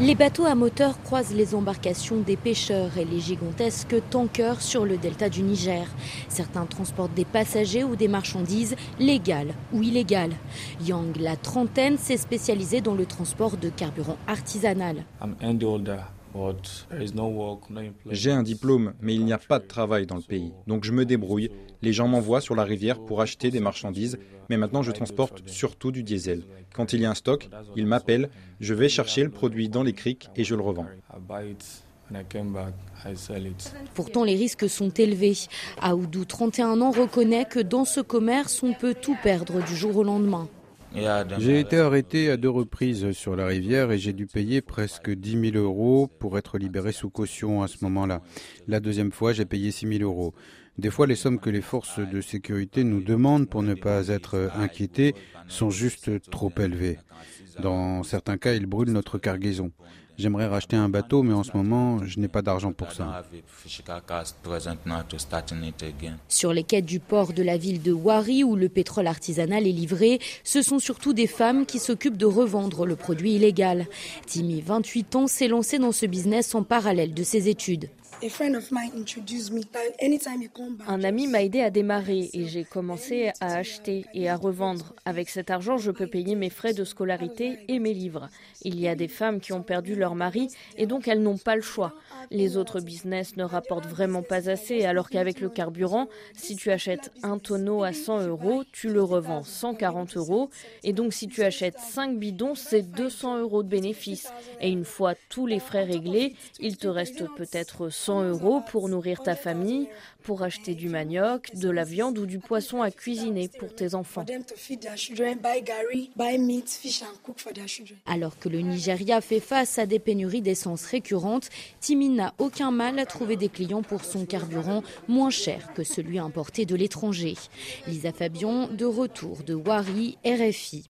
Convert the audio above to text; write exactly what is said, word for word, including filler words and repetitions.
Les bateaux à moteur croisent les embarcations des pêcheurs et les gigantesques tankers sur le delta du Niger. Certains transportent des passagers ou des marchandises, légales ou illégales. Yang, la trentaine, s'est spécialisée dans le transport de carburant artisanal. J'ai un diplôme, mais il n'y a pas de travail dans le pays. Donc je me débrouille. Les gens m'envoient sur la rivière pour acheter des marchandises, mais maintenant je transporte surtout du diesel. Quand il y a un stock, ils m'appellent, je vais chercher le produit dans les criques et je le revends. Pourtant, les risques sont élevés. Aoudou, trente et un ans, reconnaît que dans ce commerce, on peut tout perdre du jour au lendemain. J'ai été arrêté à deux reprises sur la rivière et j'ai dû payer presque dix mille euros pour être libéré sous caution à ce moment-là. La deuxième fois, j'ai payé six mille euros. Des fois, les sommes que les forces de sécurité nous demandent pour ne pas être inquiétés sont juste trop élevées. Dans certains cas, ils brûlent notre cargaison. J'aimerais racheter un bateau, mais en ce moment, je n'ai pas d'argent pour ça. Sur les quais du port de la ville de Wari, où le pétrole artisanal est livré, ce sont surtout des femmes qui s'occupent de revendre le produit illégal. Timi, vingt-huit ans, s'est lancé dans ce business en parallèle de ses études. Un ami m'a aidé à démarrer et j'ai commencé à acheter et à revendre. Avec cet argent, je peux payer mes frais de scolarité et mes livres. Il y a des femmes qui ont perdu leur mari et donc elles n'ont pas le choix. Les autres business ne rapportent vraiment pas assez, alors qu'avec le carburant, si tu achètes un tonneau à cent euros, tu le revends cent quarante euros. Et donc si tu achètes cinq bidons, c'est deux cents euros de bénéfice. Et une fois tous les frais réglés, il te reste peut-être cent euros pour nourrir ta famille, pour acheter du manioc, de la viande ou du poisson à cuisiner pour tes enfants. Alors que le Nigeria fait face à des pénuries d'essence récurrentes, Timi n'a aucun mal à trouver des clients pour son carburant moins cher que celui importé de l'étranger. Lisa Fabian, de retour de Wari, R F I.